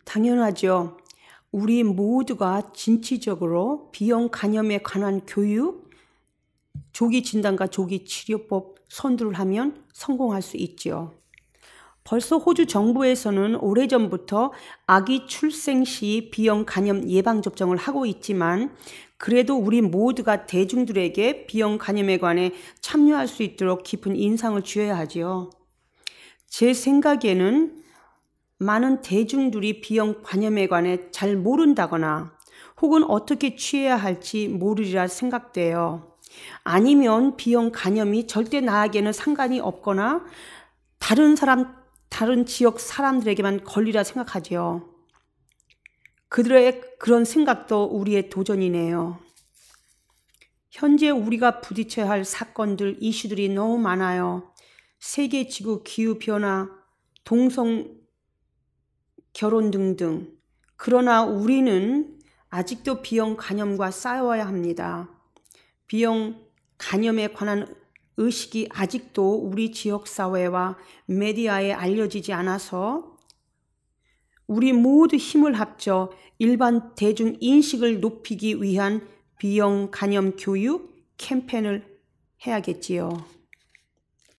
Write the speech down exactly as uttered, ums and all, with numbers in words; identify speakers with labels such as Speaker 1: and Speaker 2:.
Speaker 1: 당연하죠. 우리 모두가 진취적으로 비형 간염에 관한 교육, 조기 진단과 조기 치료법 선두를 하면 성공할 수 있지요. 벌써 호주 정부에서는 오래전부터 아기 출생 시 비형 간염 예방 접종을 하고 있지만 그래도 우리 모두가 대중들에게 비형 간염에 관해 참여할 수 있도록 깊은 인상을 주어야 하지요. 제 생각에는 많은 대중들이 비형 간염에 관해 잘 모른다거나 혹은 어떻게 취해야 할지 모르리라 생각돼요. 아니면 비형 간염이 절대 나에게는 상관이 없거나 다른 사람, 다른 지역 사람들에게만 걸리라 생각하지요. 그들의 그런 생각도 우리의 도전이네요. 현재 우리가 부딪혀야 할 사건들, 이슈들이 너무 많아요. 세계지구 기후변화, 동성 결혼 등등. 그러나 우리는 아직도 비형 간염과 싸워야 합니다. 비형 간염에 관한 의식이 아직도 우리 지역사회와 메디아에 알려지지 않아서 우리 모두 힘을 합쳐 일반 대중 인식을 높이기 위한 비형 간염 교육 캠페인을 해야겠지요.